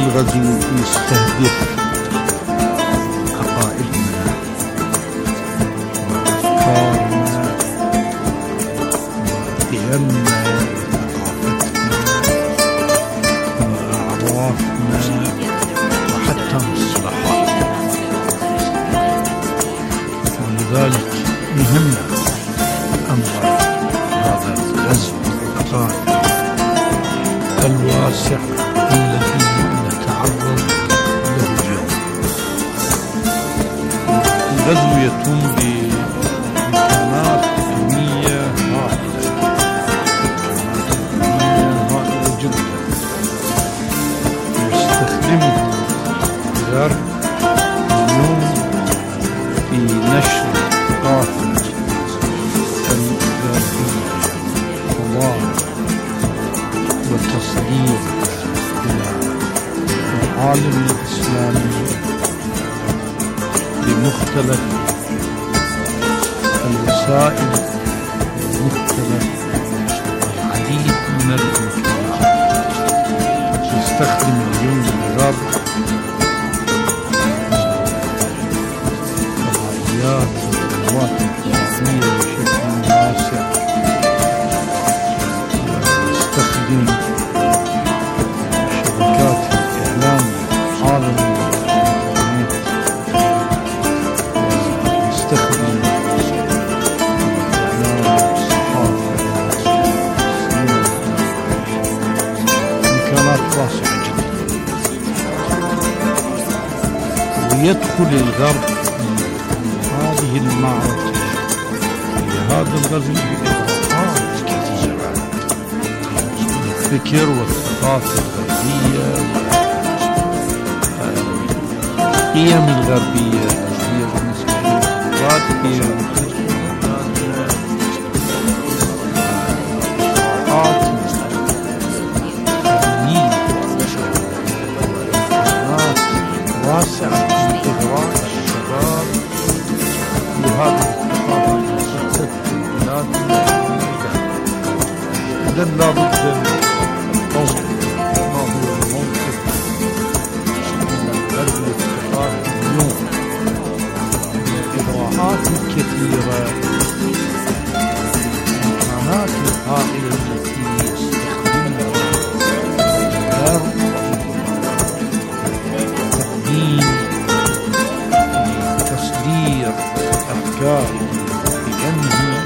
الغزو يستهدف عقائدنا وأفكارنا وقيمنا وثقافتنا وأعرافنا وحتى مصطلحاتنا، ولذلك يهمنا أمر هذا الغزو الثقافي الواسع الذي نتعرض له اليوم. الغزو يتم بإمكانات علمية هائلة جدا يستخدمه الغرب اليوم في نشر ثقافة الغربية والتصدير إلى العالم الإسلامي بمختلف الوسائل ومختلف العديد من الإمكانات. يستخدم اليوم الغرب الفضائيات والقنوات التلفزيونية بشكل واسع، يستخدم شبكات الإعلام العالمية ويستخدم الإعلام والصحافة إمكانات واسعة جدا. ويدخل الغرب هذه المعركة في هذا الغزو بإغراءات كثيرة، الفكر والثقافة الغربية والقيم الغربية هي بالنسبة للغربية واسعة لإغراء الشباب لهذه الثقافة المسدسة في البلاد الجديدة. إذن لابد من توضيح ما هو الموقف من الغزو الثقافي اليوم. الإغراءات الكثيرة، الإمكانات الهائلة التي يستخدمها الغرب تصدير أفكار بأنه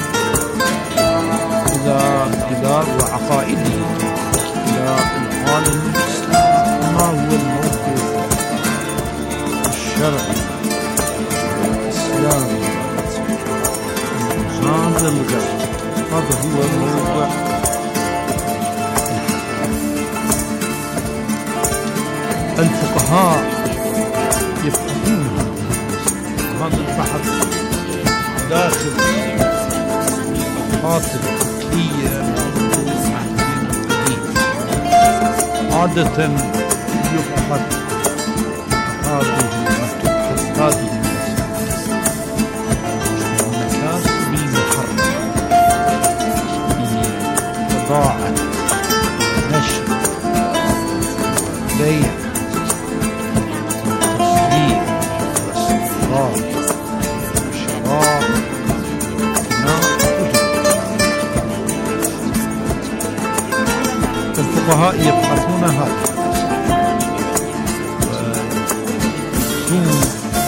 إلى وعقائده إلى العالم الإسلامي. ما هو الموقف الشرعي الإسلامي هذا الغرب؟ هذا هو الموضوع. الفقهاء يفهمون هذا البحث داخل الثقافات الفكرية عادة يبحث هذه المكاسب المحرمة بضاعة نشر بيع الفقهاء يبحثون هذا ويكون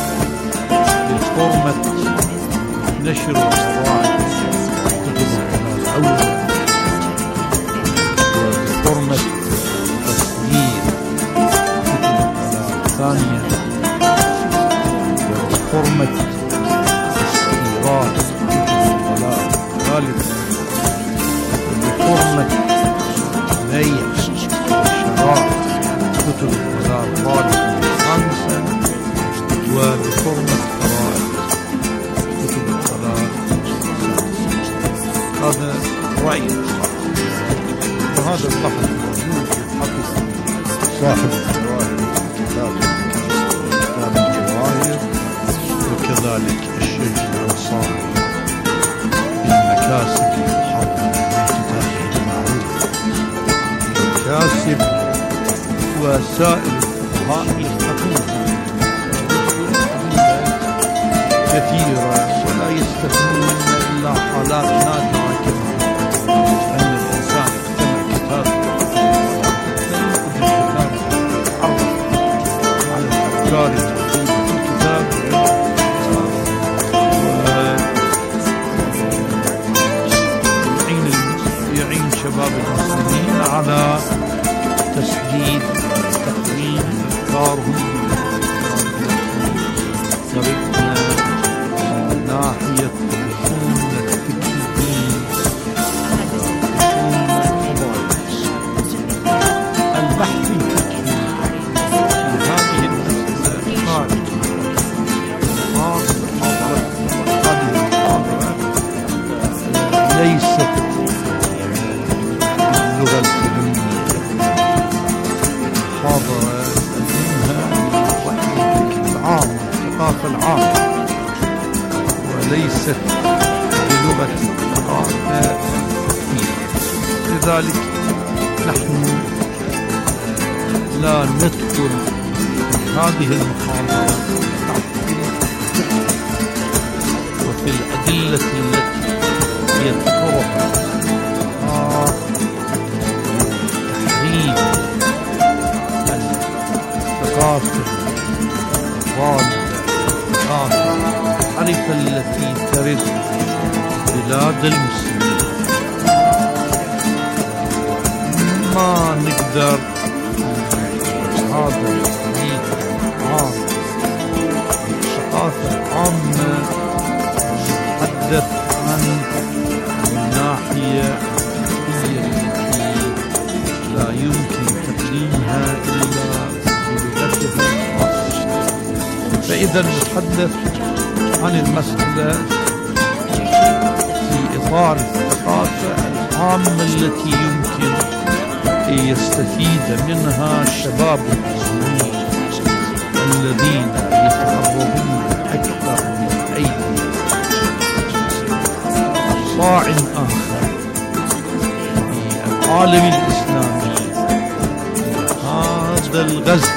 بحرمة نشر وزراعة كتب الأول، وبحرمة تصدير كتب الثانية، وبحرمة استيراد كتب الثالثة، وبحرمة بيع وشراء كتب الثالثة الخامسة، وبحرمة قراءة كتب الثلاث. هذا رأي وهذا البحث موجود يبحث صاحب الجواهر كتاب الجواهر، وكذلك الشيخ الأنصاري بالمكاسب المحرمة من كتابه المعروف المكاسب، وسائر الفقهاء يفتحونها كثيرة ولا يستثنون إلا حالات نادرة كما أن الإنسان يقتنع كتاب على الأفكار الموجودة في الكتاب يعين شباب المسلمين على تسديد تقويم أفكارهم تردنا من ناحية الفنون الفكريين البحث الفكري في هذه المسألة خارج هذه المحاضرة ليست باللغة الفنية، محاضرة منها العام الثقافة العامة وليست بلغة الثقافة فيها. لذلك نحن لا ندخل في هذه المحاضرة وفي الأدلة التي يذكرها تحريم الثقافة الغالبة الحرفة التي ترد بلاد المسلمين. ما نقدر هذا الحديث عام الثقافة العامة نتحدث عن الناحية التي لا يمكن تقديمها إلا بلغتها الخاصة. فإذا نتحدث عن المسألة في إطار الثقافة العامة التي يمكن يستفيد منها شباب المسلمين الذين يتعرضون أكثر من أي صاع آخر في العالم الإسلامي هذا الغزو،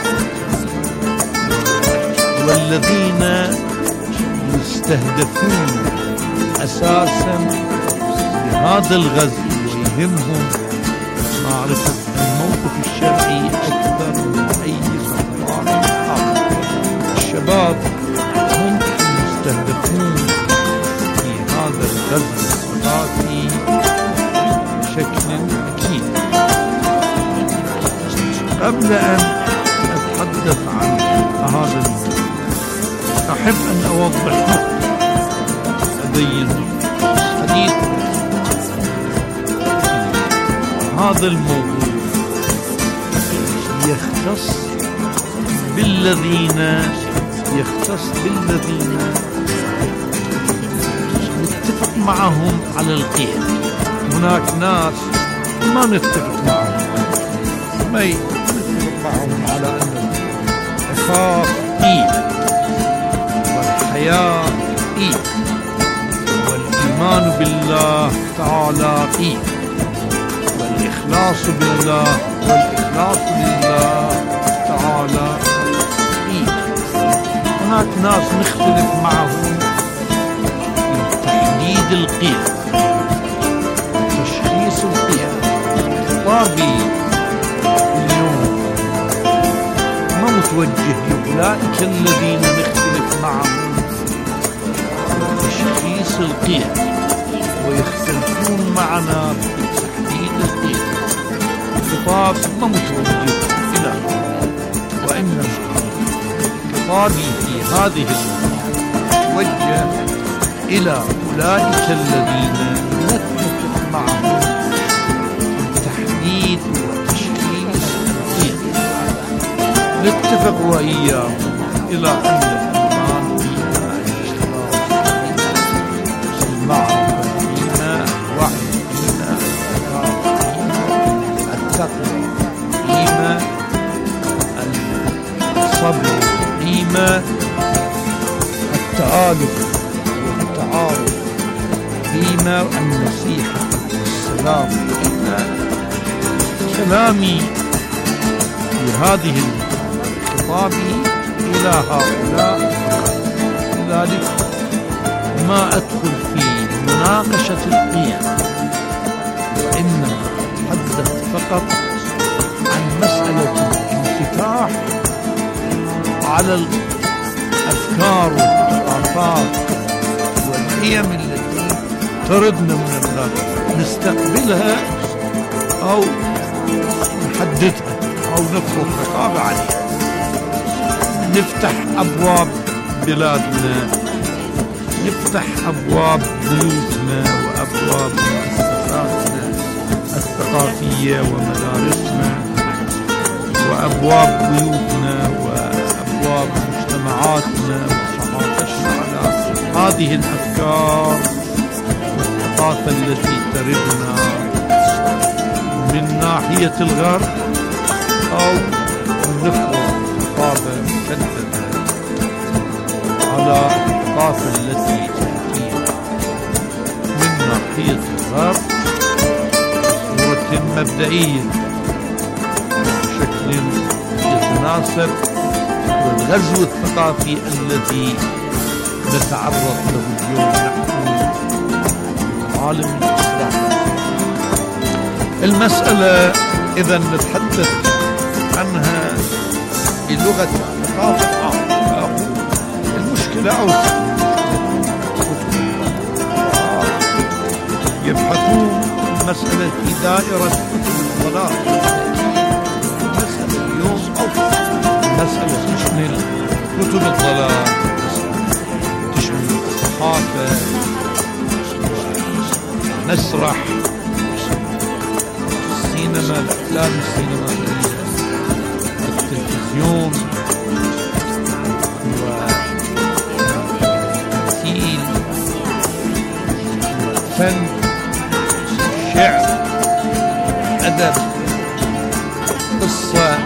والذين يستهدفون أساسا بهذا الغزو ويهمهم معرفة الموقف الشرعي أكثر من أي سلطان آخر. الشباب هم يستهدفون في هذا الغزو الثقافي بشكل أكيد. قبل أن أتحدث عن هذا الموضوع أحب أن أوضح أبين حديث هذا الموضوع يختص بالذين نتفق معهم على القيم. هناك ناس ما نتفق معهم، ما نتفق معهم على أن العفاف قيمة والحياة قيمة والإيمان بالله تعالى قيمة والإخلاص بالله لله تعالى قيمة. هناك ناس نختلف معهم في تحديد القيم وتشخيص القيم. خطابي اليوم ما متوجه لأولئك الذين نختلف معهم في تشخيص القيم ويختلفون معنا في تحديد القيم. الخطاب ما متوجه إلى هذا، وإنما خطابي في هذه الموجه إلى أولئك الذين نتفق معهم في تحديد وتشخيص القيم. نتفق وإياهم إلى أن الإيمان فيما المعرفة فيما الوعي فيما التقوى فيما الصبر فيما التآلف والتعارف فيما النصيحة والسلام فيما. كلامي في هذه خطابي إلى هؤلاء. لذلك ما أدخل في مناقشة القيم، وإنما أتحدث فقط عن مسألة الانفتاح على الأفكار والثقافات والقيم التي تردنا من الغرب، نستقبلها أو نحددها أو نفرض رقابة عليها. نفتح أبواب بلادنا، نفتح أبواب بيوتنا وأبواب مؤسساتنا الثقافية ومدارسنا وأبواب بيوتنا وأبواب مجتمعاتنا وثقافتنا على هذه الأفكار والثقافة التي تردنا من ناحية الغرب، أو نفرض رقابة مشددة على الثقافة التي تأتي من ناحية الغرب بصورة مبدئية بشكل يتناسب والغزو الثقافي الذي نتعرض له اليوم نحن في العالم الإسلامي. المسألة إذا نتحدث عنها بلغة الثقافة، المشكلة أوسع. يبحثون مسألة في دائرة كتب الضلال. المسألة اليوم أوسع، المسألة تشمل كتب الضلال، تشمل الثقافة، مسرح، السينما، الأفلام السينمائية، التلفزيون، والتمثيل، والفن، الشعر، الأدب، قصة،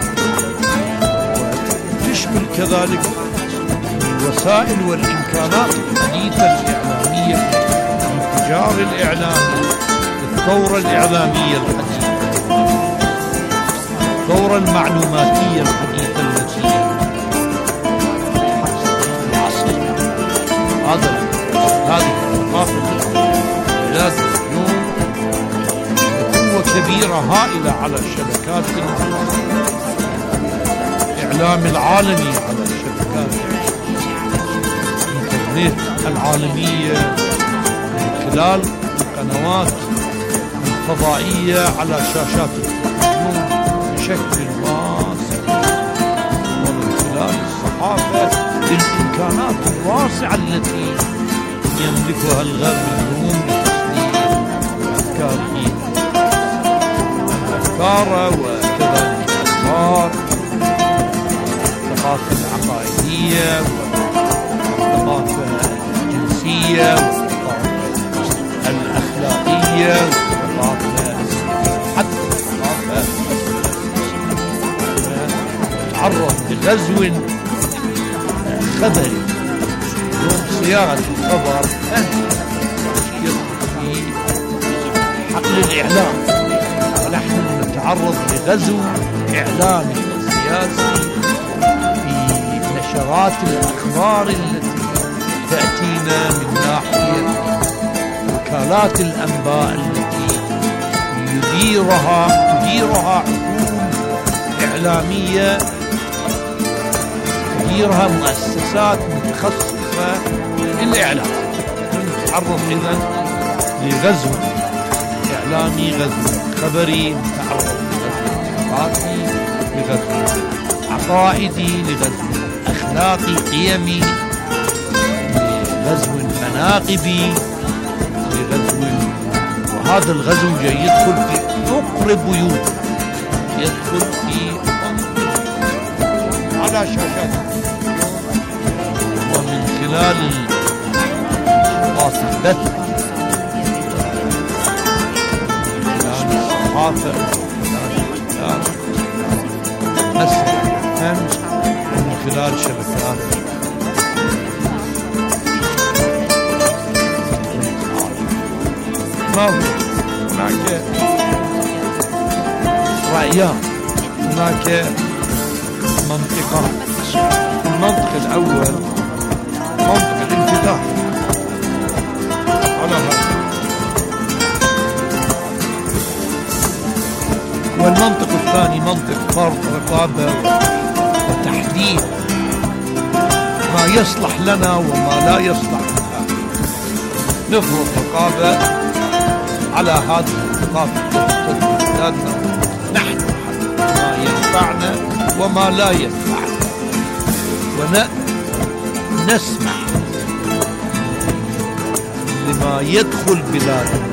وتشمل كذلك الوسائل والإمكانات الحديثة الإعلامية، الانفجار الإعلامي، الثورة الإعلامية الحديثة، الثورة المعلوماتية الحديثة التي العصر هذه الثقافة بلاد اليوم بقوة كبيرة هائلة على شبكات الإعلام العالمي، على شبكات الإنترنت العالمية، من خلال القنوات الفضائية على شاشات التلفزيون بشكل واسع، ومن خلال الصحافة بالإمكانات الواسعة التي يملكها الغرب اليوم لتصدير أفكاره وكذلك الأخبار، الثقافة العقائدية والثقافة الجنسية والثقافة الأخلاقية والثقافة حتى الثقافة تعرض لغزو خبري. يوم صياغة الخبر في حقل الإعلام، ونحن نتعرض لغزو إعلامي وسياسي في نشرات الأخبار التي تأتينا من ناحية وكالات الأنباء التي تديرها حكومة إعلامية، تديرها مؤسسات متخصصة للإعلام. نتعرض إذن لغزو إعلامي، غزو خبري، نتعرض لغزو ثقافي، لغزو عقائدي، لغزو أخلاقي قيمي، لغزو مناقبي، لغزو، وهذا الغزو جاي يدخل في عقر بيوت، يدخل في على شاشات، ومن خلال البث، الصحافة، مسرح الفن، ومن خلال شبكات ما هو هناك رأيان، هناك منطقة منطق فرض رقابة وتحديد ما يصلح لنا وما لا يصلح لنا. نفرض رقابة على هذه الثقافة التي تدخل بلادنا، نحن ما ينفعنا وما لا ينفعنا، ونسمح لما يدخل بلادنا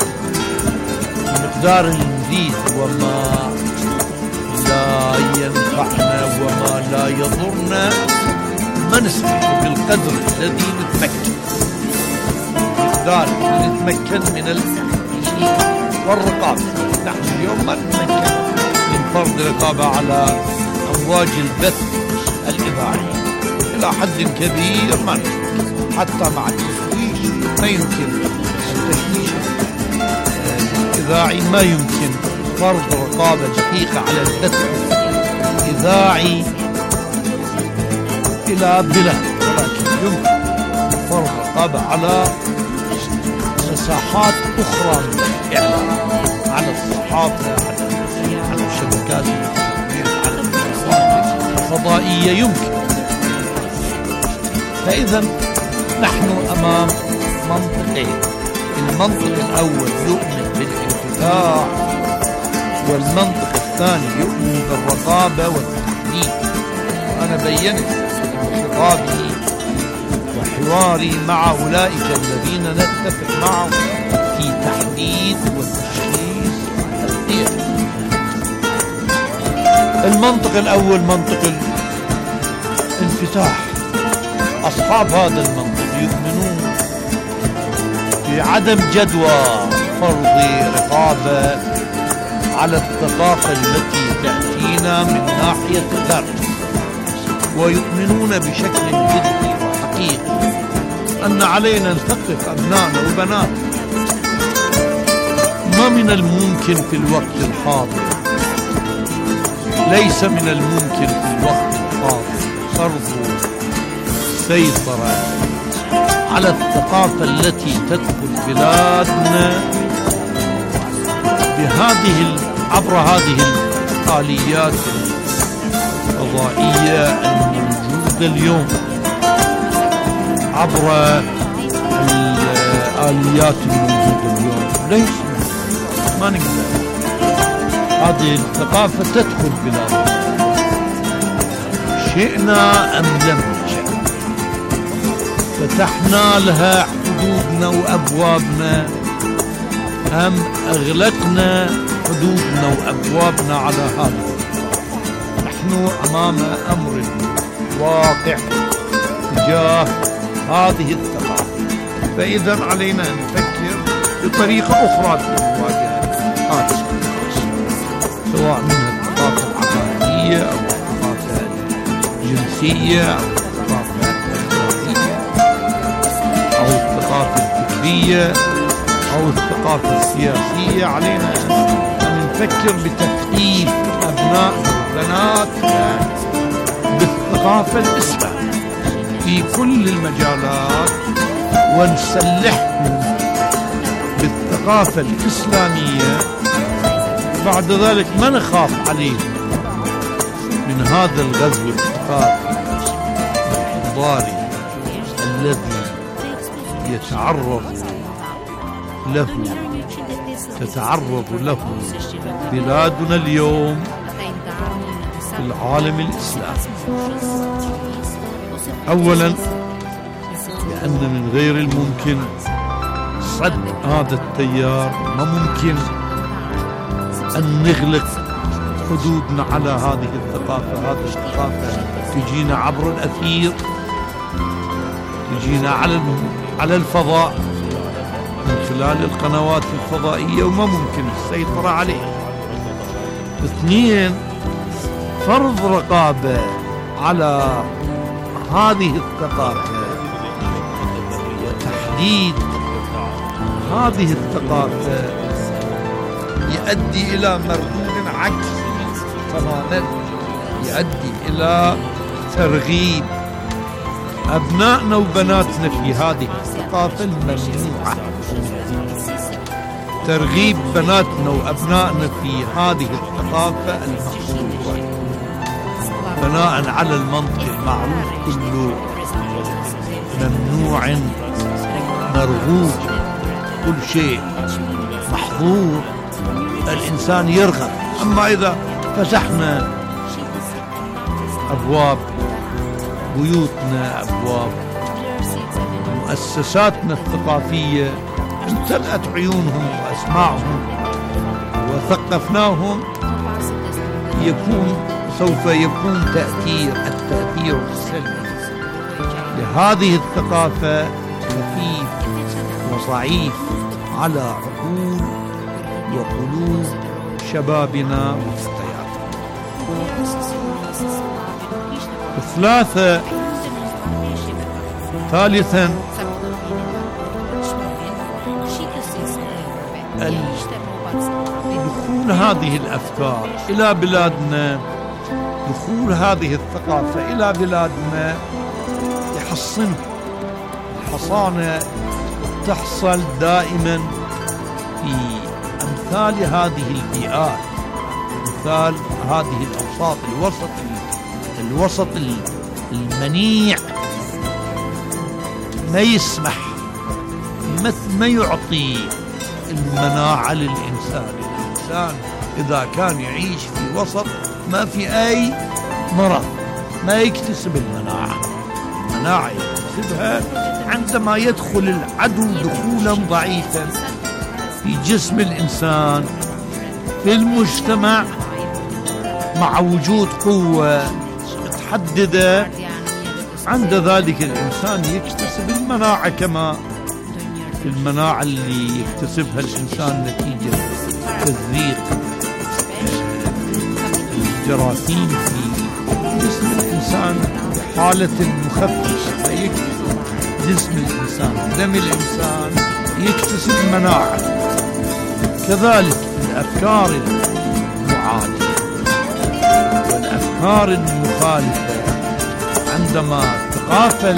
بمقدار المزيد، وما لا ينفعنا وما لا يضرنا ما نسمح بالقدر الذي نتمكن، بالمقدار الذي نتمكن من التحديد والرقابة. نحن اليوم ما نتمكن من فرض رقابة على أمواج البث الإذاعي إلى حد كبير، ما نتمكن حتى مع التشويش ما يمكن التشويش الإذاعي، ما يمكن فرض رقابة دقيقة على البث الإذاعي إلى بلاد، ولكن يمكن فرض رقابة على مساحات أخرى من الإعلام، على الصحافة، على شبكات الإنترنت، على المنصات الفضائية يمكن. فإذا نحن أمام منطقين، المنطق الأول يؤمن بالانفتاح، والمنطق الثاني يؤمن بالرقابة والتحديد. وأنا بينت خطابي وحواري مع أولئك الذين نتفق معهم في تحديد والتشخيص والتقدير. المنطق الأول منطق الانفتاح. أصحاب هذا المنطق يؤمنون بعدم جدوى فرض رقابة على الثقافة التي تأتينا من ناحية الغرب، ويؤمنون بشكل جدي وحقيقي أن علينا نثقف أبنائنا وبناتنا. ما من الممكن في الوقت الحاضر، ليس من الممكن في الوقت الحاضر فرض سيطرة على الثقافة التي تدخل بلادنا عبر هذه الآليات الفضائية الموجودة اليوم، عبر الآليات الموجودة اليوم. ليس ما نقدر هذه الثقافة تدخل بلادنا، شئنا أم لم نشأ. فتحنا لها حدودنا وأبوابنا أم أغلقنا حدودنا وأبوابنا على هذا. نحن أمام أمر واقع تجاه هذه الثقافة، فإذا علينا أن نفكر بطريقة أخرى في مواجهة هذا الشيء، سواء من الثقافة العقائدية أو الثقافة الجنسية أو الثقافة الإسلامية أو الثقافة الفكرية أو الثقافة السياسية. علينا أن نفكر بتثقيف أبنائنا وبناتنا بالثقافة الإسلامية في كل المجالات، ونسلحهم بالثقافة الإسلامية. بعد ذلك ما نخاف عليه من هذا الغزو الثقافي الحضاري الذي تتعرض له بلادنا اليوم في العالم الإسلامي. أولا لأن من غير الممكن صد هذا التيار، ما ممكن أن نغلق حدودنا على هذه الثقافة. هذه الثقافة تجينا عبر الأثير، تجينا على الفضاء من خلال القنوات الفضائية، وما ممكن السيطرة عليه. اثنين، فرض رقابة على هذه الثقافة وتحديد هذه الثقافة يؤدي إلى مردود عكسي تماما، يؤدي إلى ترغيب أبنائنا وبناتنا في هذه الثقافة الممنوعة، ترغيب بناتنا وأبنائنا في هذه الثقافة المخصوصة بناء على المنطق المعروف كله ممنوع مرغوب، كل شيء محظور الإنسان يرغب. أما إذا فتحنا أبواب بيوتنا، أبواب مؤسساتنا الثقافية، امتلأت عيونهم وأسماعهم وثقفناهم، سوف يكون التأثير السلبي لهذه الثقافة خفيف وضعيف على عقول وقلوب شبابنا وفتياتنا. ثالثا دخول هذه الأفكار إلى بلادنا، دخول هذه الثقافة إلى بلادنا يحصن. الحصانة تحصل دائما في أمثال هذه البيئات، أمثال هذه الأوساط، الوسط المنيع، ما يسمح، ما يعطي المناعة للإنسان. الإنسان إذا كان يعيش في وسط ما في أي مرض ما يكتسب المناعة يكتسبها عندما يدخل العدو دخولا ضعيفا في جسم الإنسان، في المجتمع، مع وجود قوة متحددة. عند ذلك الإنسان يكتسب المناعة كما في المناعة اللي يكتسبها الإنسان نتيجة تزريق الجراثيم في جسم الإنسان بحالة مخففة، فيكتسب جسم الإنسان، دم الإنسان يكتسب مناعة. كذلك الأفكار المعادية والأفكار المخالفة، عندما الثقافة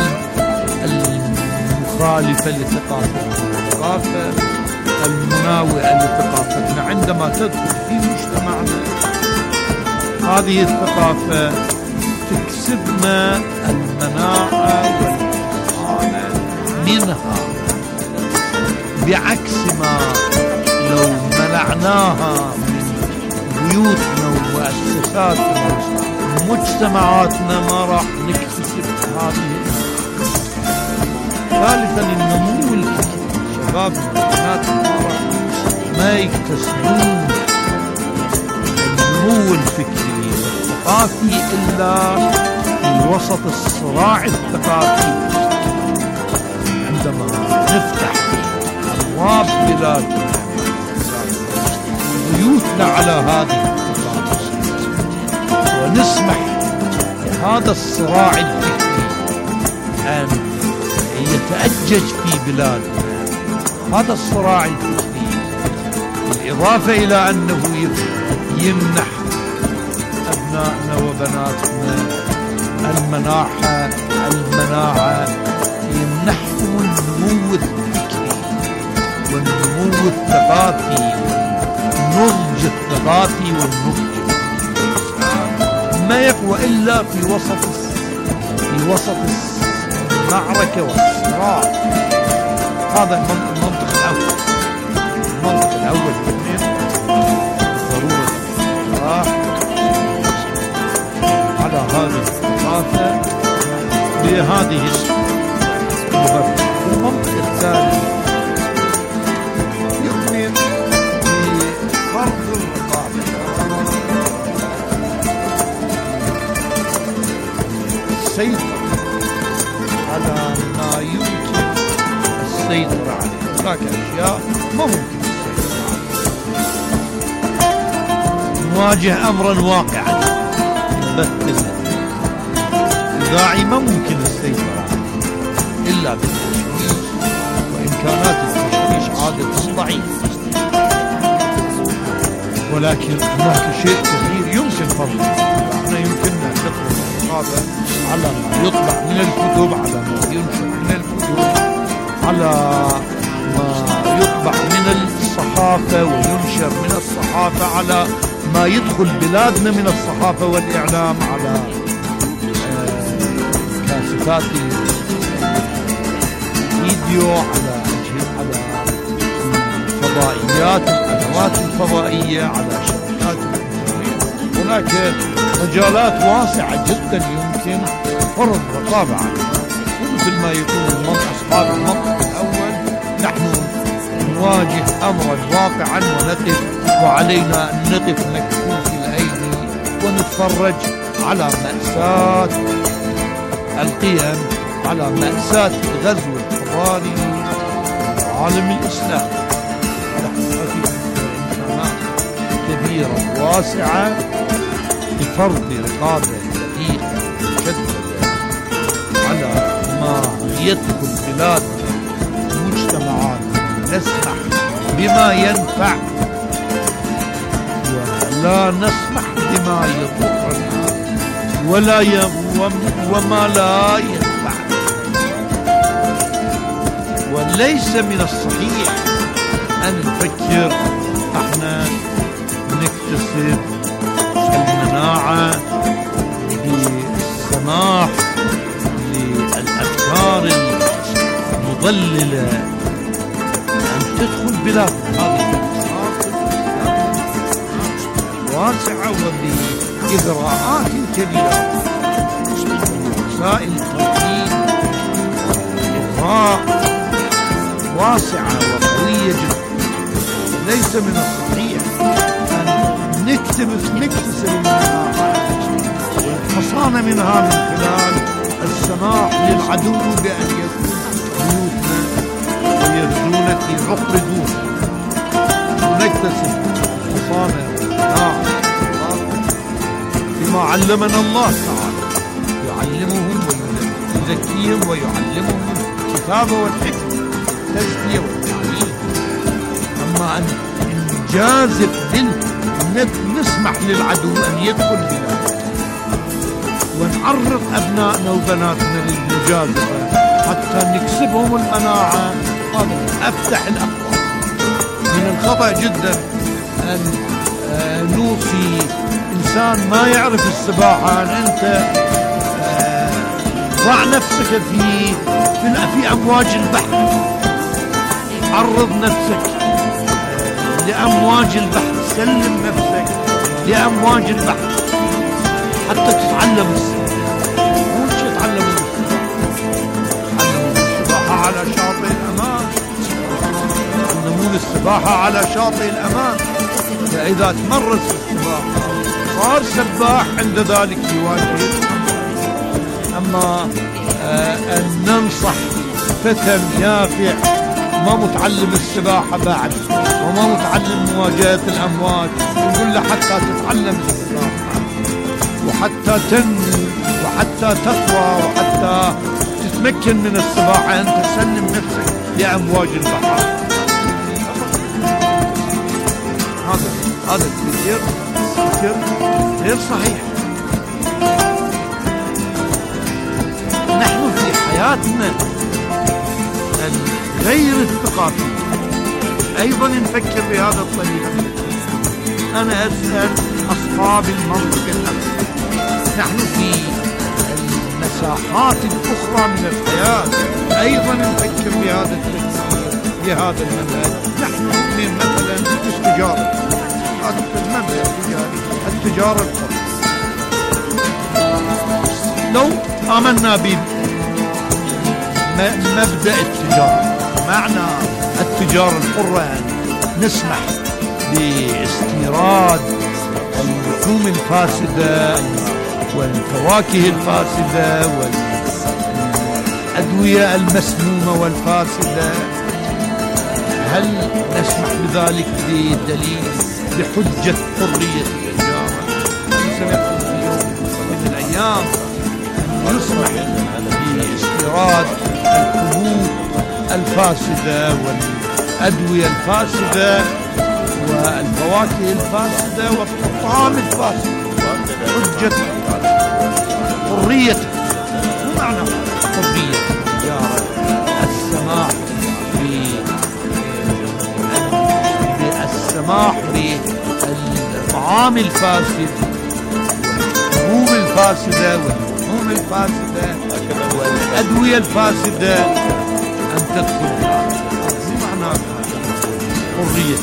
المخالفة لثقافتنا، الثقافة المناوئة لثقافتنا عندما تدخل في مجتمعنا، هذه الثقافة تكسبنا المناعة والحصانة منها، بعكس ما لو منعناها من بيوتنا ومؤسساتنا ومجتمعاتنا ما راح نكتسب هذه. ثالثا النمو الفكري، شباب وبناتنا ما يكتسبون النمو الفكري والثقافي إلا في وسط الصراع الثقافي. عندما نفتح أبواب بلادنا بيوتنا على هذه الثقافة ونسمح لهذا الصراع الفكري أن يتأجج في بلادنا، هذا الصراع الفكري بالإضافة إلى أنه يمنح أبنائنا وبناتنا المناعة، يمنحهم النمو الفكري والنمو الثقافي والنضج الثقافي والنضج. ما يقوى إلا في وسط المعركة والصراع. هذا المنطق الأول. المنطق الأول ضرورة الصراع على هذه الثقافة بهذه المبادئ. المنطق الثالث يؤمن بفرض الرقابة، السيطرة على ما يمكن السيطرة عليه. هناك أشياء ما ممكن السيطرة عليها. نواجه أمرا واقعا نبث الإذاعي ما ممكن السيطرة عليه إلا بالتشويش، وإمكانات التشويش عادة ضعيفة، ولكن هناك شيء كثير يمكن فرضه. احنا يمكننا نفرض الرقابة على ما يطلع من الكتب، على ما ينشر من الكتب، على ما يطبع من الصحافة، الصحافة وينشر من الصحافة على ما يدخل بلادنا من الصحافة والإعلام على كاسيتات فيديو، على الفضائيات، القنوات الفضائية، على شبكات الإنترنت. هناك مجالات واسعة جدا يمكن فرض رقابة عليها. ومثل ما يقول أصحاب المنطق الأول، نحن نواجه أمرا واقعا ونقف، وعلينا أن نقف مكفوف الأيدي ونتفرج على مأساة القيم، على مأساة الغزو الحضاري للعالم الإسلامي. نحن في إمكانات كبيرة واسعة لفرض رقابة دقيقة مشددة على ما يدخل بلادنا مجتمعاتنا، نسمح بما ينفع ولا نسمح بما يضرنا وما لا ينفع. وليس من الصحيح أن نفكر احنا نكتسب المناعة بالسماح للأفكار المضللة أن تدخل بلادنا. هذه واسعة وبإجراءات كبيرة، وسائل التوحيد إجراء واسعة وقوية جدا. ليس من الصحيح أن نكتسب المناعة والحصانة منها من خلال السماح للعدو بأن يدخل بيوتنا ويغزونا في عقر دون، ونكتسب حصانة بما علمنا الله تعالى، يعلمهم ويزكيهم ويعلمهم الكتاب والحكمة التزكية والتعليم. أما أن نجازف نسمح للعدو أن يدخل بنا ونعرض أبنائنا وبناتنا للمجازفة حتى نكسبهم المناعة، هذا أفتح الأبواب. من الخطأ جدا أن نوصي إنسان ما يعرف السباحة أن أنت ضع نفسك في أمواج البحر، عرض نفسك لأمواج البحر، سلم نفسك لأمواج البحر حتى تتعلم السباحة. مو تتعلم السباحة على شاطئ الأمان، نمون السباحة على شاطئ الأمان. فإذا تمرس السباحة صار سباح، عند ذلك يواجه. أما أن ننصح فتى يافع ما متعلم السباحة بعد وما متعلم مواجهة الأمواج، نقول له حتى تتعلم السباحة وحتى تنمو وحتى تقوى وحتى تتمكن من السباحة أن تسلم نفسك لأمواج البحر. هذا الفكر غير صحيح. نحن في حياتنا غير الثقافية أيضا نفكر بهذا الطريقة. أنا أسأل أصحاب المنطق الأول، نحن في المساحات الأخرى من الحياة أيضا نفكر بهذا التفكير بهذا المنهج. نحن نؤمن مثلا بالتجارة، هذا المنهج التجارة الحرة. لو آمنا بمبدأ التجارة، معنى التجارة الحرة يعني نسمح باستيراد اللحوم الفاسدة والفواكه الفاسدة والأدوية المسمومة والفاسدة. هل نسمح بذلك بدليل بحجة حرية التجارة؟ سنقول في يوم من الأيام يسمح باستيراد الحبوب الفاسدة والأدوية الفاسدة والفواكه الفاسدة والطعام الفاسد، حجة حرية. مو معنى حرية التجارة السماح السماح بالطعام الفاسد والحبوب الفاسدة واللحوم الفاسدة والأدوية الفاسدة أن تدخل. شو معنى حرية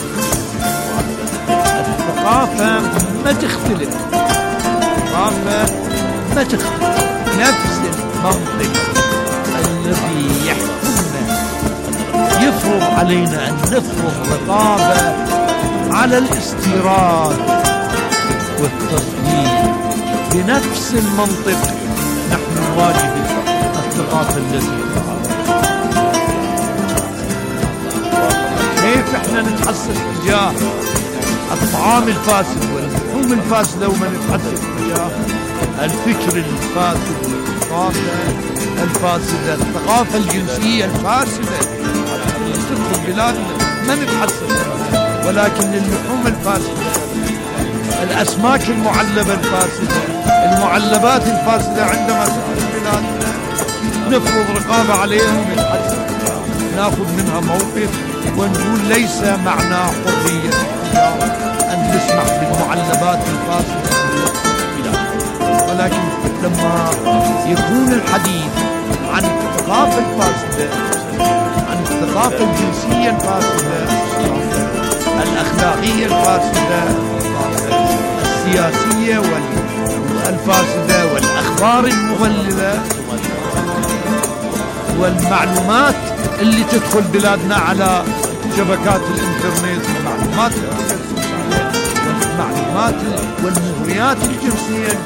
الثقافة؟ ما تختلف، الثقافة ما تختلف، نفس المنطق الذي يحكمنا يفرض علينا أن نفرض رقابة على الاستيراد والتصدير. بنفس المنطق نحن نواجه الثقافة التي كيف احنا نتحسس تجاه الطعام الفاسد واللحوم الفاسدة وما نتحسس تجاه الفكر الفاسد والثقافة الفاسدة، الثقافة الجنسية الفاسدة اللي تدخل بلادنا ما نتحسس. ولكن اللحوم الفاسدة، الأسماك المعلبة الفاسدة، المعلبات الفاسدة عندما تدخل بلادنا نفرض رقابة عليها ونتحسس، ناخذ منها موقف ونقول ليس معنى حرية التجارة أن نسمح بالمعلبات الفاسدة. ولكن لما يكون الحديث عن الثقافة الفاسدة، عن الثقافة الجنسية الفاسدة، الأخلاقية الفاسدة، السياسية والفاسدة، والأخبار المغللة، والمعلومات اللي تدخل بلادنا على شبكات الإنترنت، والمعلومات والمغريات الجنسية،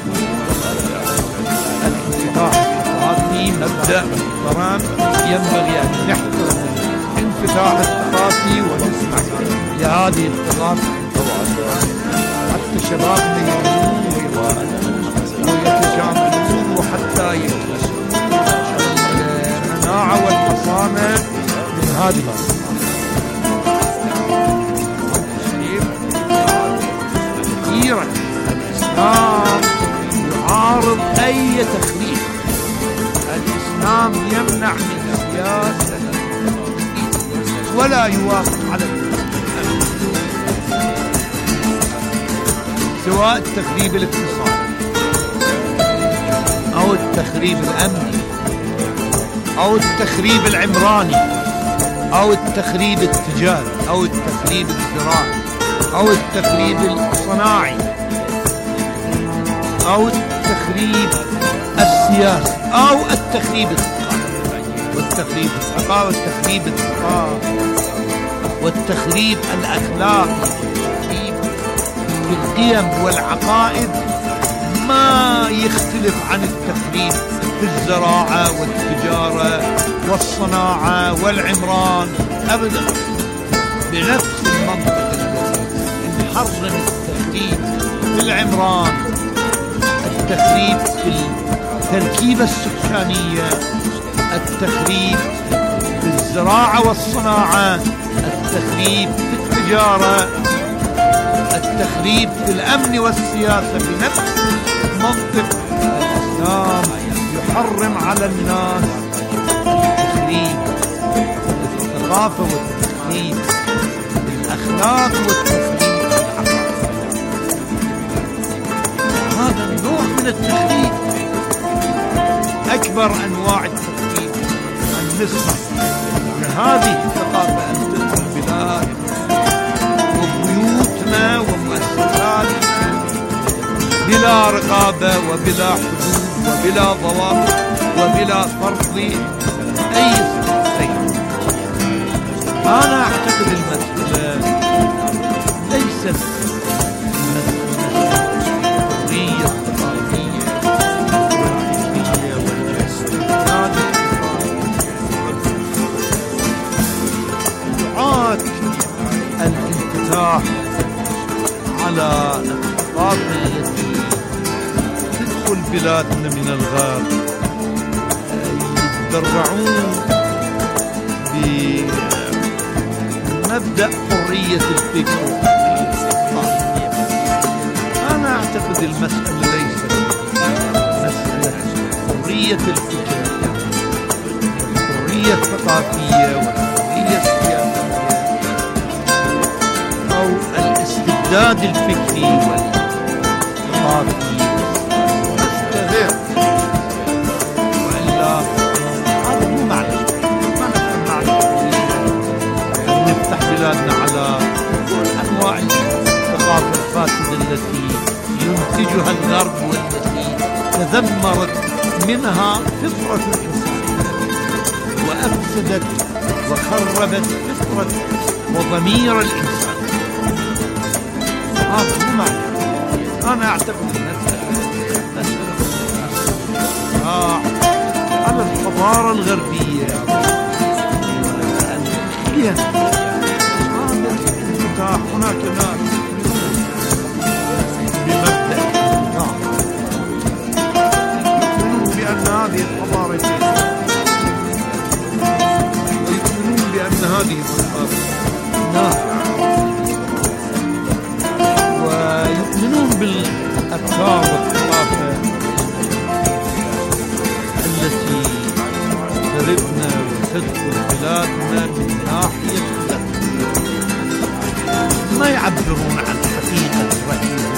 الانفتاح الثقافي مبدأ محترم. ينبغي أن نحترم الانفتاح الثقافي ونسمح لهذه الثقافة حتى شبابنا يعلمون ويتجاملون وحتى يكتسبون المناعة والحصانة من هذه كثيرا. الإسلام يعارض أي تخريب، الإسلام يمنع من سياسة ولا يوافق على التخريب، سواء التخريب الاقتصادي أو التخريب الأمني أو التخريب العمراني أو التخريب التجاري أو التخريب الزراعي أو التخريب الصناعي أو التخريب السياسي أو التخريب الثقافي والتخريب الأخلاقي، التخريب بالقيم والعقائد ما يختلف عن التخريب في الزراعة والتجارة والصناعة والعمران أبدا. بنفس المنطق الذي نحرم التخريب في العمران، التخريب في التركيبة السكانية، التخريب في الزراعة والصناعة، التخريب في التجارة، التخريب في الأمن والسياسة. بنفس منطق الإسلام يحرم على الناس التخريب بالثقافة والتخريب بالأخلاق والتخريب بالعقائد. هذا النوع من التخريب أكبر أنواع التخريب، أن نسمح لهذه الثقافة أن تدخل البلاد وبيوتنا ومؤسساتنا بلا رقابة وبلا حدود وبلا ضوابط وبلا فرض أي شيء. أنا أعتقد المسألة ليست الحرية الثقافية والفكرية والاستقلال دعاة الانفتاح على الثقافة التي تدخل بلادنا من الغرب يتبرعون بمبدأ حرية الفكر. أنا أعتقد المسألة ليست مسألة حرية الفكر، الحرية الثقافية والحرية السياسية أو الامتداد الفكري والثقافي غير، وإلا هذا مو معنى ما نفهم معنى نفتح بلادنا على أنواع الثقافة الفاسدة التي ينتجها الغرب والتي تذمرت منها فطرة الإنسان وأفسدت وخربت فطرة وضمير الإنسان. هذا مو معنى. أنا أعتقد على الحضارة الغربية هي هذا الانفتاح. هناك ناس بمبدأ الانفتاح يؤمنون بأن هذه الحضارة ويؤمنون بأن هذه الثقافة نافعة، ويؤمنون بالأفكار والثقافة التي تردنا وتدخل بلادنا من ناحية ما يعبرون عن حقيقة رأيهم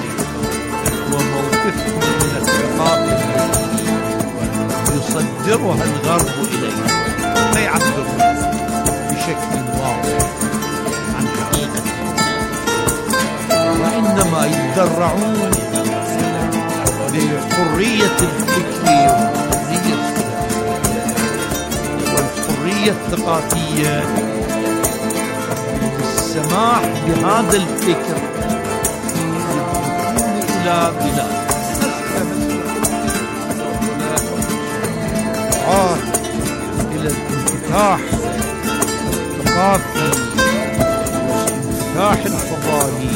وموقفهم من الثقافة التي يصدرها الغرب إلينا، ما يعبرون بشكل واضح عن حقيقة، وإنما يتذرعون بحرية الفكر والحرية الثقافية، السماح بهذا الفكر إلى بلاد إلى الانفتاح الثقافي والانفتاح الحضاري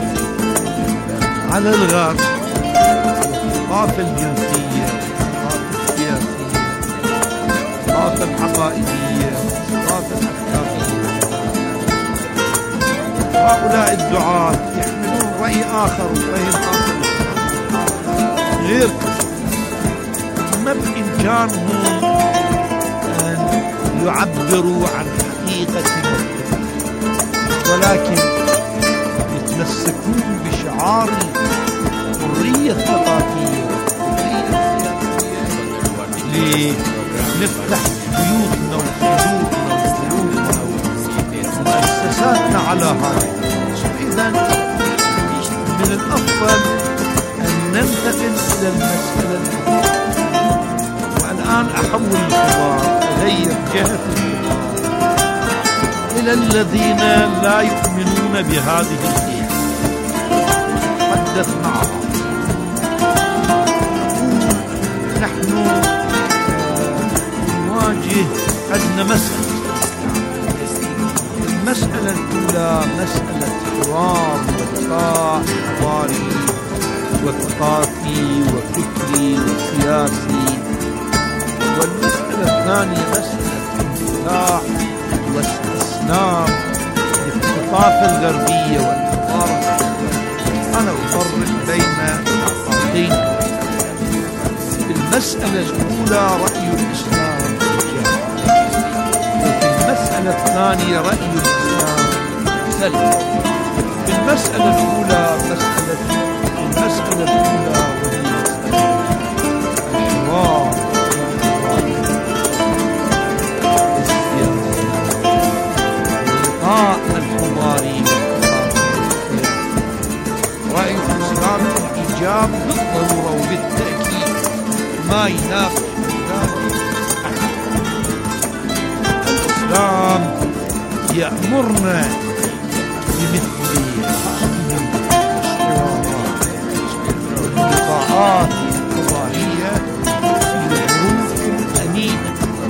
على الغرب، الثقافة الجنسية، الثقافة السياسية، الثقافة العقائدية، الثقافة الأخلاقية. هؤلاء الدعاة يحملون رأي آخر وفهم آخر غير ما بإمكانهم أن يعبروا عن حقيقة موقفهم، ولكن يتمسكون بشعار الحرية الثقافية والحرية لنفتح بيوتنا وحدودنا وقلوبنا ومؤسساتنا على هذا. إذن من الأفضل أن ننتقل إلى المسألة والآن أحول الحوار، أغير جهة الحوار إلى الذين لا يؤمنون بهذه الدين، أتحدث معهم. نحن نواجه عندنا المسألة الأولى مسألة حوار ولقاء حضاري وثقافي وفكري وسياسي، والمسألة الثانية مسألة انفتاح واستسلام للثقافة الغربية والحضارة. أنا أفرق بين العقدين. المسألة الأولى رأي الإسلام وفي المسألة الثانية رأي الإسلام سلبي. في المسألة الأولى المسألة الأولى وهي الحوار الحضاري رأي الإسلام الإيجاب بالضرورة وبالتأكيد ما يناقش ذلك أحد. الإسلام يأمرنا بمثل اللقاءات الحضارية في ظروف أمينة،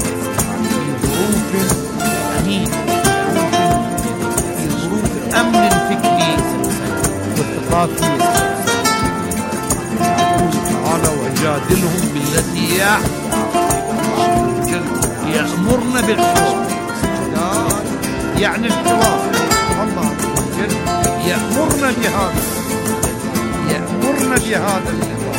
أمن فكري والثقافي. يقول تعالى وجادلهم بالتي يأمرنا بالحوار، يعني الحوار. الله يأمرنا بهذا الحوار،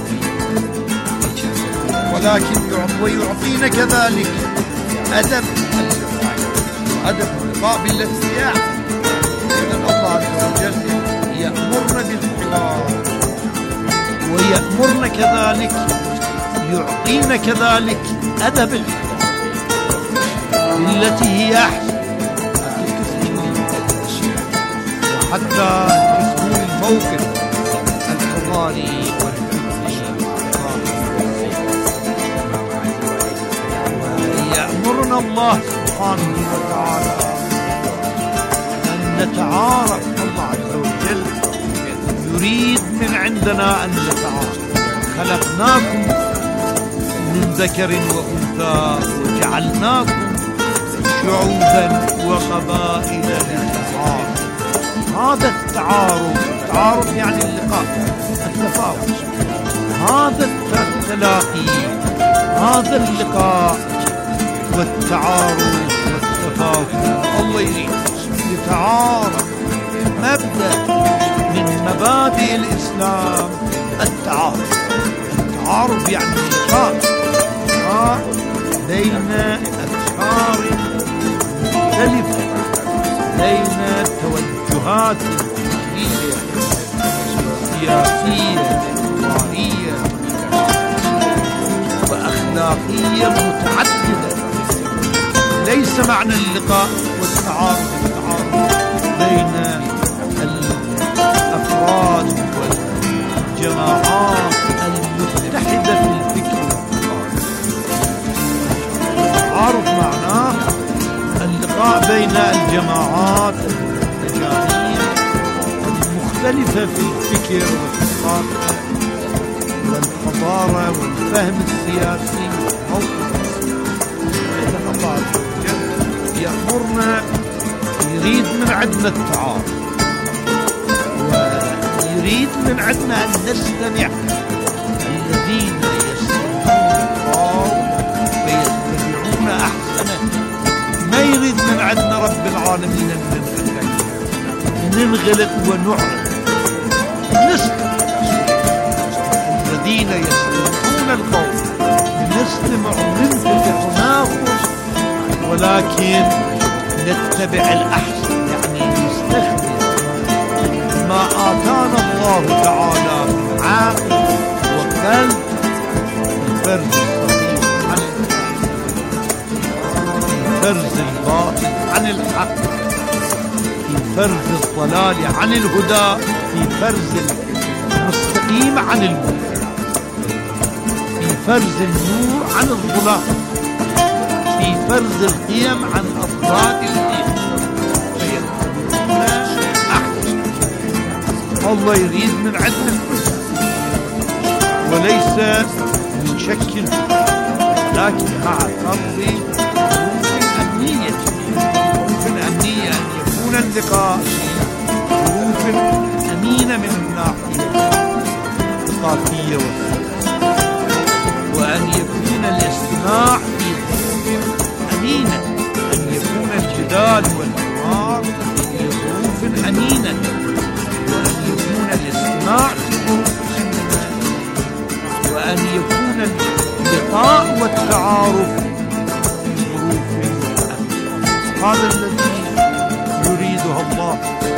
ولكن ويعطينا كذلك أدب اللقاء بالاتساع. إذن الله عز وجل يأمرنا بالحوار، ويأمرنا كذلك، يعطينا كذلك أدب الحوار التي هي أحسن، وحتى تكون الموقف الحضاري ويأمرنا الله سبحانه وتعالى أن نتعارف. الله عز وجل يريد من عندنا أن نتعارف. خلقناكم من ذكر وأنثى وجعلناكم شعوبا وقبائل للتعارف. هذا التعارف يعني اللقاء، التفاوت، هذا التلاقي، هذا اللقاء والتعارف والتفاوت. الله يريد يتعارف. مبدأ من مبادئ الإسلام التعارف. التعارف يعني اللقاء بين أفكار مختلفة، بين توجهات سياسية حضارية وأخلاقية متعددة. ليس معنى اللقاء والتعارف بين الأفراد والجماعات المتحدة في الفكر. التعارف معناه اللقاء بين الجماعات التجارية المختلفة في الفكر والثقافة والحضارة والفهم السياسي والموقف. الله عز وجل يأمرنا، يريد من عندنا التعارف، ويريد من عندنا أن نستمع. الذين يستمعون القول فيتبعون أحسنه. ما يريد من عندنا رب العالمين أن ننغلق ونعرض، نستمع. الذين يستمعون القول، نستمع وننفتح وناخذ، ولكن نتبع الأحسن، يعني نستخدم ما آتانا الله تعالى من عقل وقلب فرز الصحيح عن فرز الباطل عن الحق، في فرز الضلال عن الهدى، في فرز المستقيم عن المنكر، في فرز النور عن الظلام، في فرز القيم عن أفراد الدين. الله يريد من عندنا وليس من شكل، لكن مع فرض ظروف أمنية أن يكون اللقاء ظروف أمينة من الناحية الثقافية والسياسية، وأن يكون الاستماع في ظروف أمينة، أن يكون الجدال والحوار في ظروف أمينة، وأن يكون الاستماع في ظروف أمينة، وأن يكون اللقاء والتعارف في ظروف أمينة. هذا الذي يريده الله،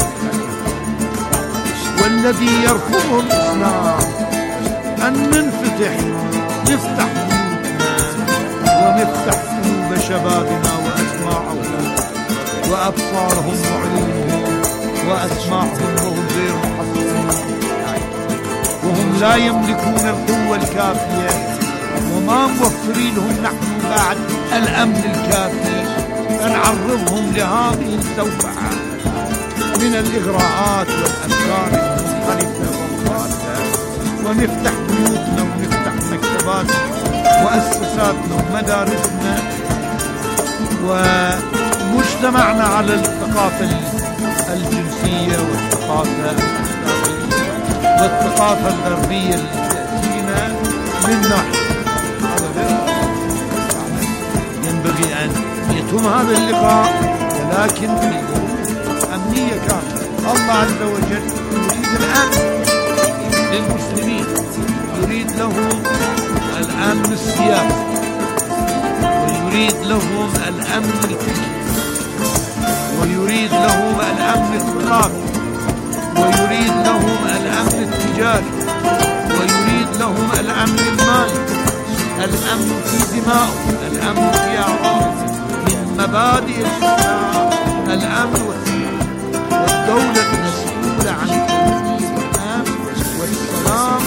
والذي يرفضه الإسلام أن نفتح بيوتنا ونفتح قلوب شبابنا وأسماعهم وأبصارهم وعيونهم وأسماعهم وهم غير محصنين، وهم لا يملكون القوة الكافية، وما موفرين لهم نحن بعد الأمن الكافي، فنعرضهم لهذه الزوبعة من الإغراءات والأفكار المختلفة والضالة، ونفتح بيوتنا ونفتح مكتباتنا ومؤسساتنا ومدارسنا ومجتمعنا على الثقافة الجنسية والثقافة الإسلامية والثقافة الغربية اللي تأتينا من ناحية. ينبغي أن يتم هذا اللقاء ولكن في ظروف أمنية كاملة. الله عز وجل يريد الأمن للمسلمين، يريد لهم الأمن السياسي، ويريد لهم الأمن الفكري، ويريد لهم الأمن الثقافي، ويريد الأمن في دمائهم، الأمن في أعراضهم، من مبادئ الإسلام الأمن والدولة المسؤولة عن الأمن والسلام،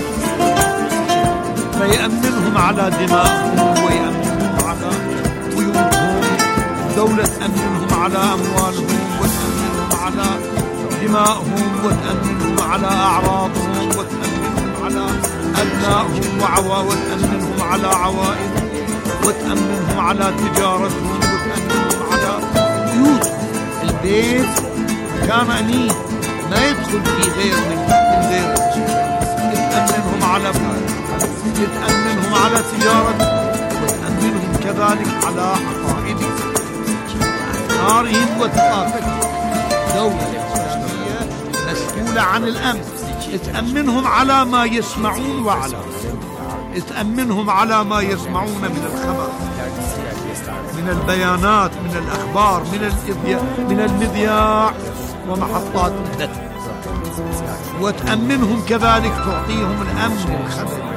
فيأمنهم على دمائهم ويأمنهم على بيوتهم، الدولة تأمنهم على أموالهم وتأمنهم على دمائهم وتأمنهم على أعراضهم وتأمنهم على أبنائهم وتأمنهم على عوائلهم وتأمنهم على تجارتهم وتأمنهم على بيوتهم. البيت كان أمين ما يدخل فيه غير من غير، تأمنهم على تأمنهم على تجارتهم وتأمنهم كذلك على عقائدهم أفكارهم وثقافتهم. دولة إسلامية مسؤولة عن الأمن، تأمنهم على ما يسمعون وعلى تأمنهم على ما يسمعون من الخبر، من البيانات، من الأخبار، من المذياع ومحطات النت، وتأمنهم كذلك تعطيهم الأمن الخبر،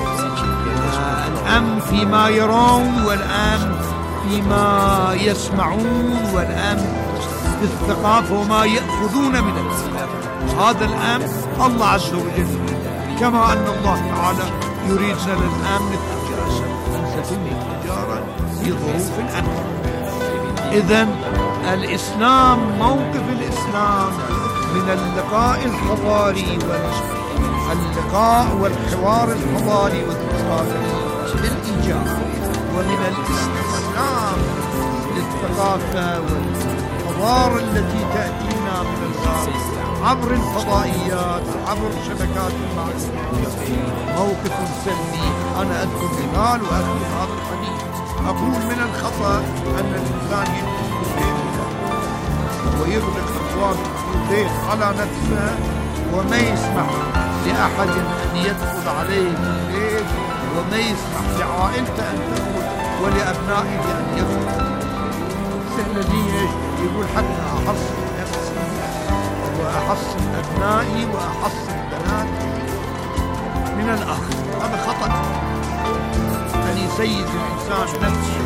الأمن فيما يرون والأمن فيما يسمعون والأمن بالثقافة وما يأخذون من الثقافة. هذا الأمن الله عز وجل كما أن الله تعالى يريدنا للأمن التجارة في ظروف الأمن. إذن الإسلام، موقف الإسلام من اللقاء الحضاري واللقاء والحوار الحضاري والثقافي بالإيجاب، ومن الاستسلام للثقافة والحضارة التي تأتينا من الغرب عبر الفضائيات عبر شبكات المعلومات موقف سلبي. أنا أذكر مثال وأذكر هذا الحديث، أقول من الخطأ أن الإنسان يدخل ويغلق أبواب البيت على نفسه وما يسمح لأحد أن يدخل عليه البيت، وما يسمح لعائلته أن تدخل ولأبنائه أن يدخل. سهل ليش؟ يقول حتى أحصن نفسي وأحصن أبنائي وأحصن بناتي من الآخر. هذا خطأ أن يسيد الإنسان نفسه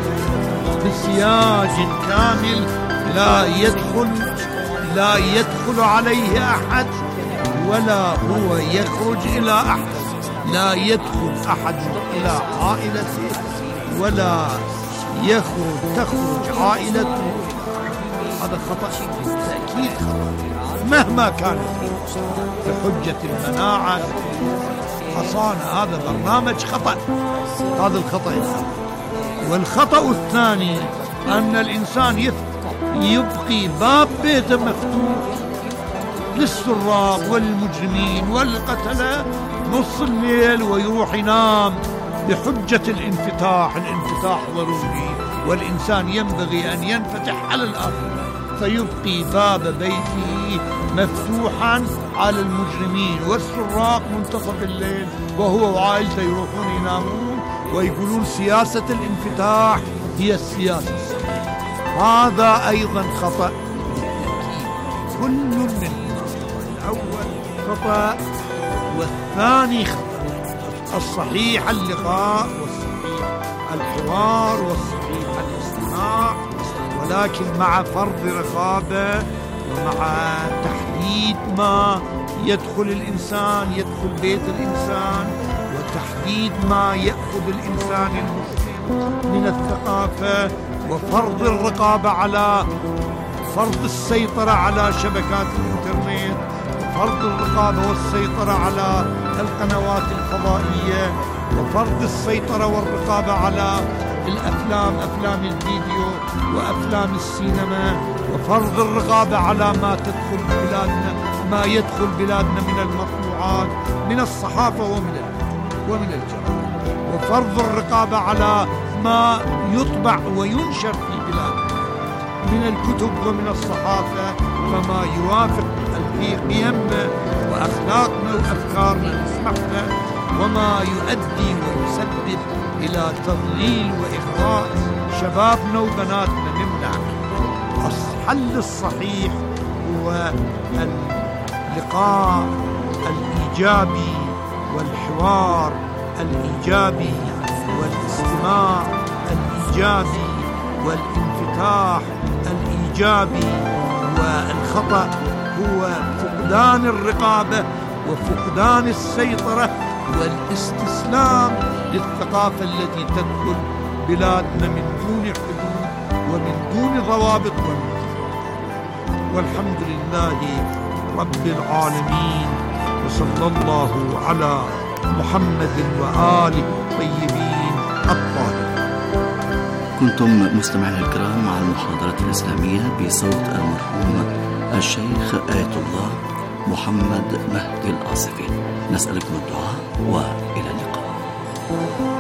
بسياج كامل لا يدخل عليه أحد ولا هو يخرج إلى أحد، لا يدخل أحد إلى عائلته ولا تخرج عائلته. هذا خطأ بالتأكيد، مهما كانت بحجة المناعة حصانة. هذا برنامج خطأ، هذا الخطأ الأول. والخطأ الثاني أن الإنسان يبقي باب بيته مفتوح للسراق والمجرمين والقتلة نص الليل ويروح ينام بحجة الانفتاح ضروري، والإنسان ينبغي أن ينفتح على الآخرة، فيبقي باب بيته مفتوحا على المجرمين والسراق منتصف الليل، وهو وعائلته يروحون ينامون ويقولون سياسة الانفتاح هي السياسة الصحيحة. هذا أيضا خطأ. كل منهما، الأول خطأ والثاني خطأ. الصحيح اللقاء والصحيح الحوار والصحيح الاستماع، ولكن مع فرض رقابة ومع تحديد ما يدخل الإنسان، يدخل بيت الإنسان، وتحديد ما يأخذ الإنسان المسلم من الثقافة، وفرض الرقابة على فرض السيطرة على شبكات الإنترنت، وفرض الرقابة والسيطرة على القنوات الفضائية، وفرض السيطرة والرقابة على أفلام الفيديو وأفلام السينما، وفرض الرقابة على ما يدخل بلادنا من المطبوعات من الصحافة ومن الجرائد، وفرض الرقابة على ما يطبع وينشر في بلادنا من الكتب ومن الصحافة، فما يوافق قيمنا وأخلاقنا وأفكارنا نسمحنا، وما يؤدي ويسبب إلى تضليل وإغواء شبابنا وبناتنا نمنع. الحل الصحيح هو اللقاء الإيجابي والحوار الإيجابي الإيجابي والانفتاح الإيجابي، والخطأ هو فقدان الرقابة وفقدان السيطرة والاستسلام للثقافة التي تدخل بلادنا من دون حدود ومن دون ضوابط والحمد لله رب العالمين، وصلى الله على محمد وآله الطيبين الطاهرين. كنتم مستمعينا الكرام مع المحاضرة الإسلامية بصوت المرحوم الشيخ آية الله محمد مهدي الآصفي. نسألكم الدعاء وإلى اللقاء.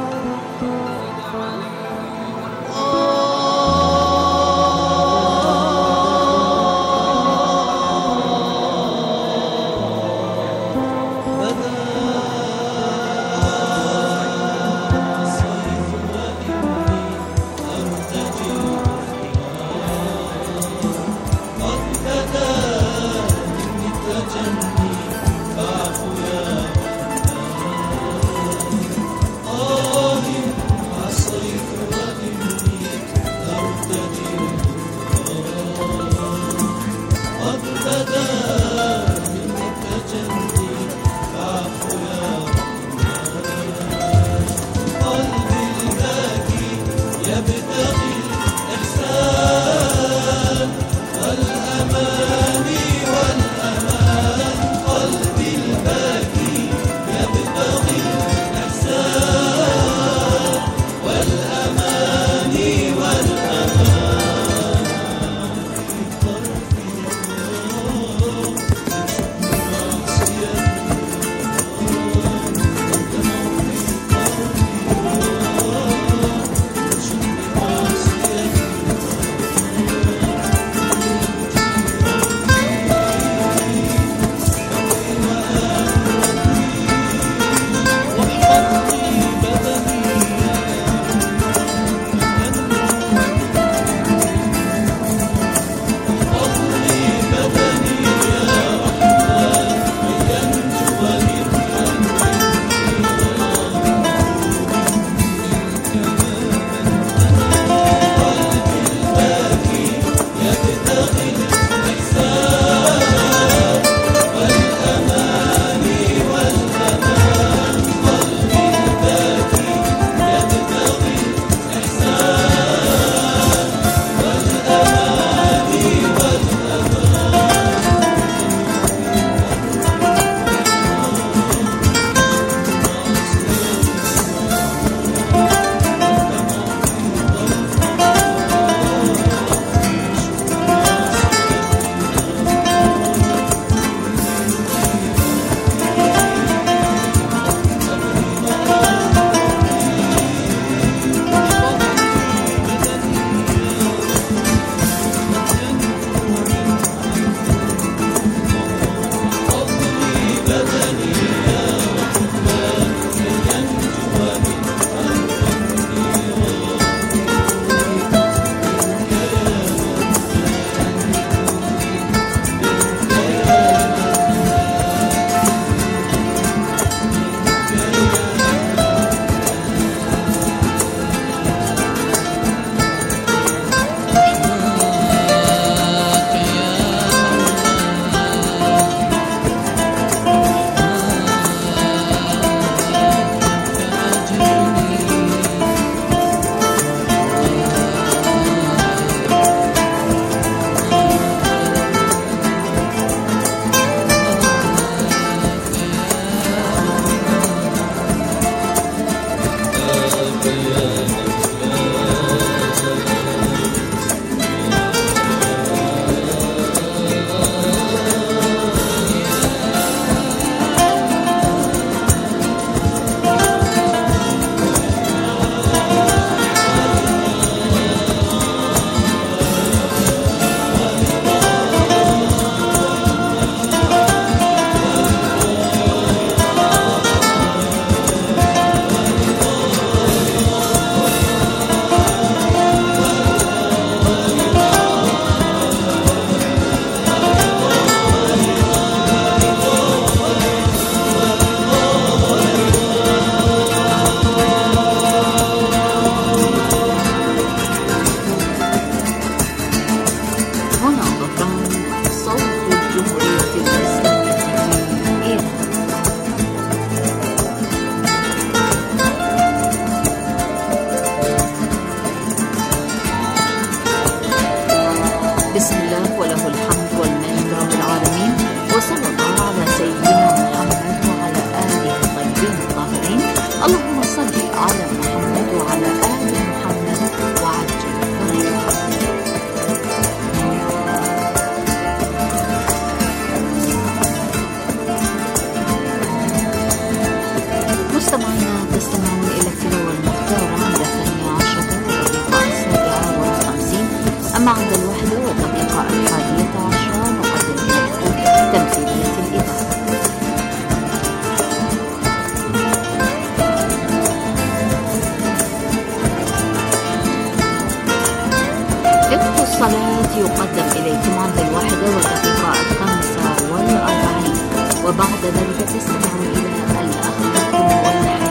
تمثيلية الإذاعة. فقه الصلاة يقدم إليكم عند 1:05 وبعد ذلك تستمعون إلى الأخلاق والحياة.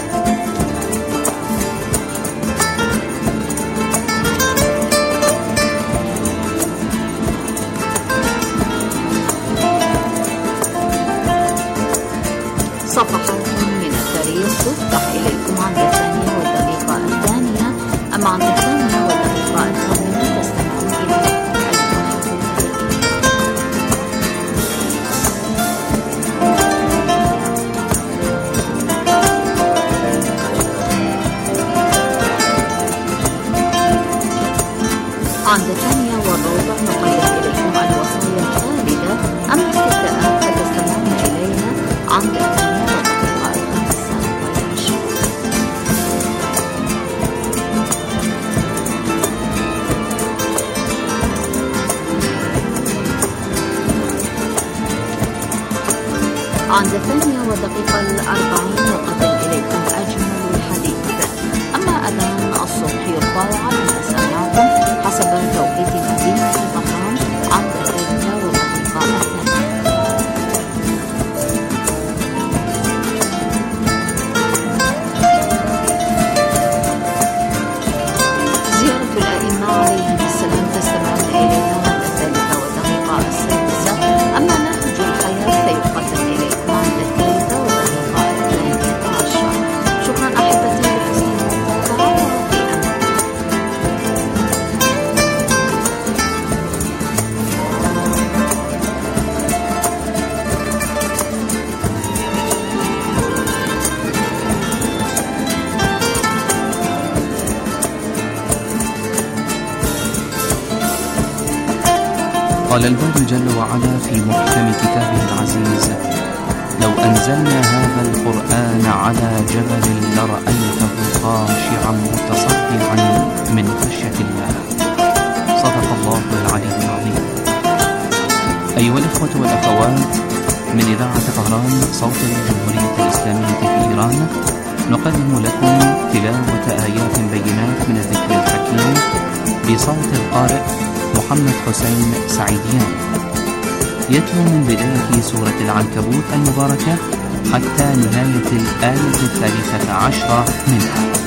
صفحات من التاريخ تفتح إليكم عند 2:02 أما عند 2:08 تستمعون إلى عند 2:15 نقدم إليكم الوصايا الخالدة، أما استفتاءات فتستمعون إليها عند 8:25. عند 2:40 نقدم إليكم أجمل الحديث، أما أذان الصبح يرفع على مسامعكم حسب توقيت مدينة طهران عند 3:02. زيارة الأئمة عليهم السلام تستمعون إليها عند 3:06. أما نهج الحياة فيقدم إليكم عند 3:12. شكرا أحبتي لحسن المتابعة وفي أمان. قال الباري جل وعلا في محكم كتابه العزيز: لو أنزلنا هذا القرآن على جبل لرأيته خاشعا متصدعا من خشية الله. صدق الله العلي العظيم. أيها الإخوة والأخوات، من إذاعة طهران صوت الجمهورية الإسلامية في إيران نقدم لكم تلاوة آيات بينات من الذكر الحكيم بصوت القارئ محمد حسين سعيديان، يتلو من بداية سورة العنكبوت المباركة حتى نهاية الآية 13 منها.